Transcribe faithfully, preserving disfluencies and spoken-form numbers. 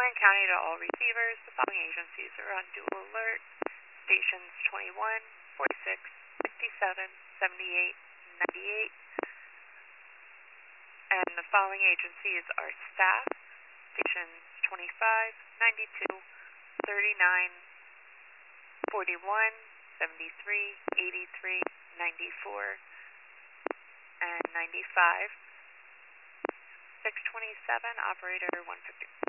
Kern County to all receivers. The following agencies are on dual alert. Stations twenty-one, forty-six, fifty-seven, seventy-eight, ninety-eight. And the following agencies are staff. Stations twenty-five, ninety-two, thirty-nine, forty-one, seventy-three, eighty-three, ninety-four, and ninety-five. six twenty-seven, operator one fifty.